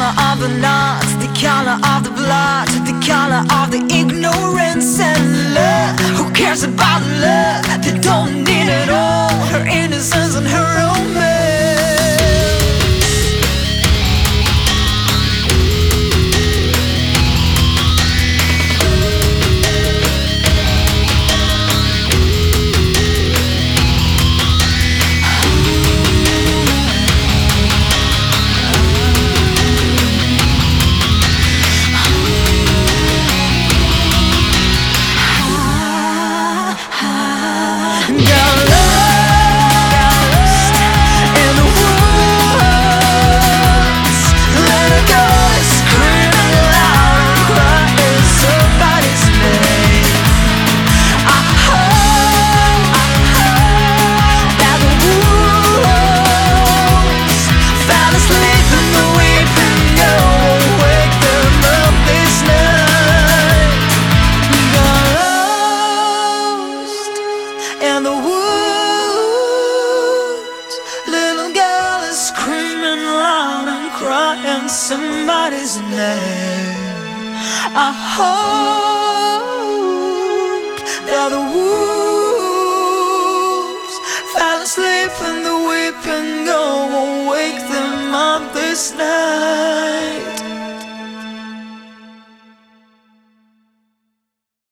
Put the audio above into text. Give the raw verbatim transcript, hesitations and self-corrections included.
color of the night, the color of the blood, the color of the ignorance and love. Who cares about love? They don't need it all. Her innocence and her romance. In the woods, little girl is screaming loud and crying somebody's name. I hope that the wolves fell asleep and the weeping go will wake them up this night.